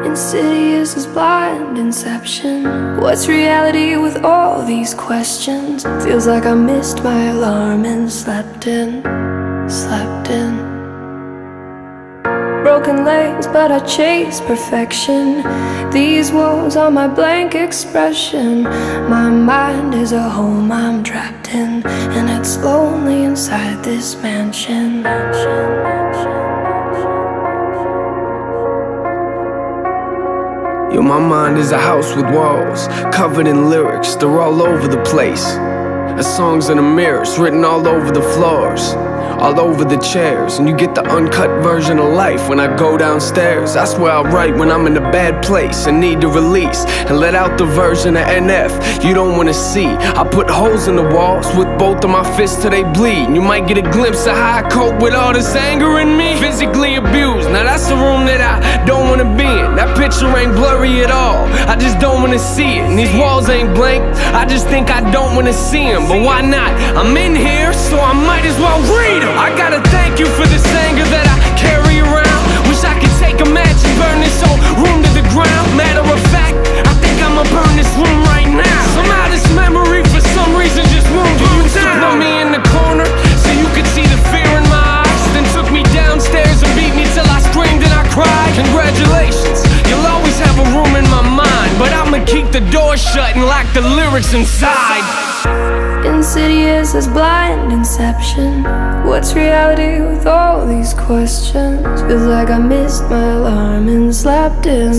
Insidious as blind inception. What's reality with all these questions? Feels like I missed my alarm and slept in. Broken legs, but I chase perfection. These walls are my blank expression. My mind is a home I'm trapped in, and it's lonely inside this mansion. Yo, my mind is a house with walls covered in lyrics, they're all over the place. The songs in the mirrors, written all over the floors, all over the chairs. And you get the uncut version of life when I go downstairs. That's where I write when I'm in a bad place and need to release, and let out the version of NF you don't wanna see. I put holes in the walls with both of my fists till they bleed, and you might get a glimpse of how I cope with all this anger in me. Physically abused, now that's the room that I don't wanna be in. That picture ain't blurry at all, I just don't wanna see it. And these walls ain't blank, I just think I don't wanna see them. But why not? I'm in here, so I might as well read them. I gotta thank you for this anger that I carry around. Wish I could take a match and burn this whole room to the ground. Matter of fact, I think I'ma burn this room right now. Somehow this memory for some reason just won't go down. You used to put me in the corner so you could see the fear in my eyes, then took me downstairs and beat me till I screamed and I cried. Congratulations, you'll always have a room in my mind, but I'ma keep the door shut and lock the lyrics inside. Insidious as blind inception. What's reality with all these questions? Feels like I missed my alarm and slept in.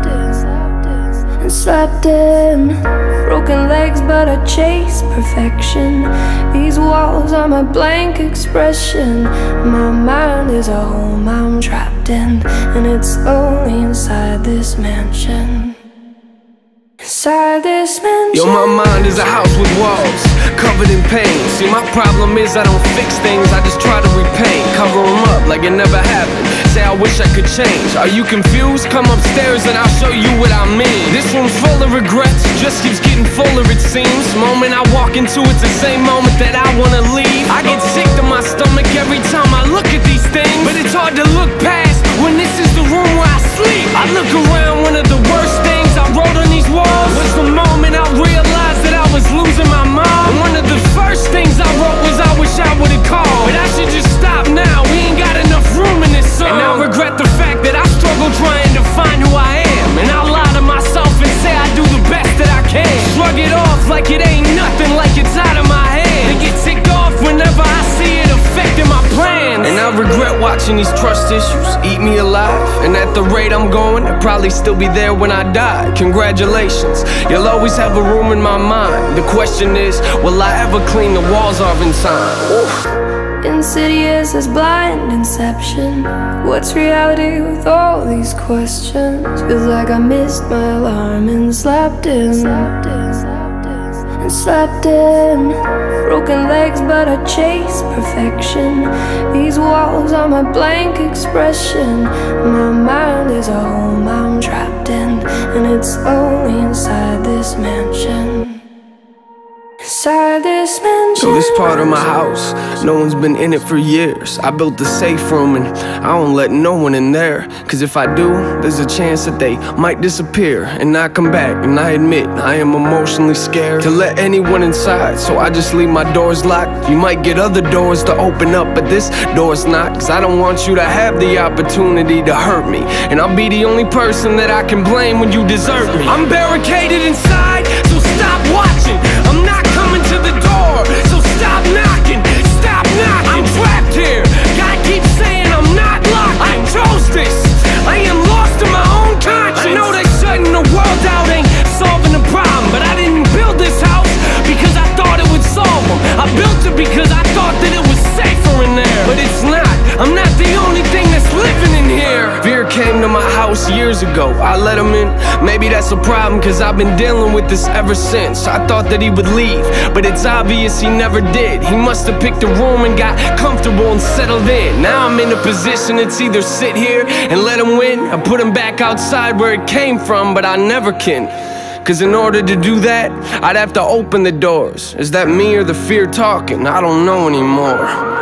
Broken legs, but I chase perfection. These walls are my blank expression. My mind is a home I'm trapped in, and it's lonely inside this mansion. Inside this mansion. Yo, my mind is a house with walls covered in pain. See, my problem is I don't fix things, I just try to repaint, cover them up like it never happened. Say I wish I could change. Are you confused? Come upstairs and I'll show you what I mean. This room's full of regrets, just keeps getting fuller it seems. Moment I walk into it's the same moment that I wanna leave. I get sick to my stomach every time I look at these things, but it's hard to look past when this is the room where I sleep. I look around, one of the worst things I wrote on these walls was the moment I realized that I was losing my mom. And one of the first things I wrote was I wish I would've called, but I should just stop now, we ain't got enough room in this song. And I regret the fact that I struggle trying to find who I am, and I lie to myself and say I do the best that I can. Shrug it off like it ain't nothing, like it's out of my hand, and get ticked off whenever I see it affecting my plans. And I regret watching these trust issues eat me alive, and at the rate I'm going, I'll probably still be there when I die. Congratulations, you'll always have a room in my mind. The question is, will I ever clean the walls off in time? Oof. Insidious as blind inception. What's reality with all these questions? Feels like I missed my alarm and slept in. Broken legs, but I chase perfection. These walls are my blank expression. My mind is a home I'm trapped in, and it's only inside this mansion. Inside this mansion. So this part of my house, no one's been in it for years. I built the safe room and I don't let no one in there, cause if I do, there's a chance that they might disappear and not come back. And I admit, I am emotionally scared to let anyone inside, so I just leave my doors locked. You might get other doors to open up, but this door's not, cause I don't want you to have the opportunity to hurt me, and I'll be the only person that I can blame when you desert me. I'm barricaded inside, so stop watching. I'm not coming to the door, so stop knocking. Stop knocking. I'm trapped here. God keeps saying I'm not locked. I chose this. I am lost in my own conscience. I know that shutting the world out ain't solving the problem, but I didn't build this house because I thought it would solve them. I built it because I thought that it was safer in there, but it's not. I'm not the only thing that's living in here. Fear came to my house years ago, I let him in. Maybe that's a problem, cause I've been dealing with this ever since. I thought that he would leave, but it's obvious he never did. He must have picked a room and got comfortable and settled in. Now I'm in a position, it's either sit here and let him win, or put him back outside where it came from, but I never can. Cause in order to do that, I'd have to open the doors. Is that me or the fear talking? I don't know anymore.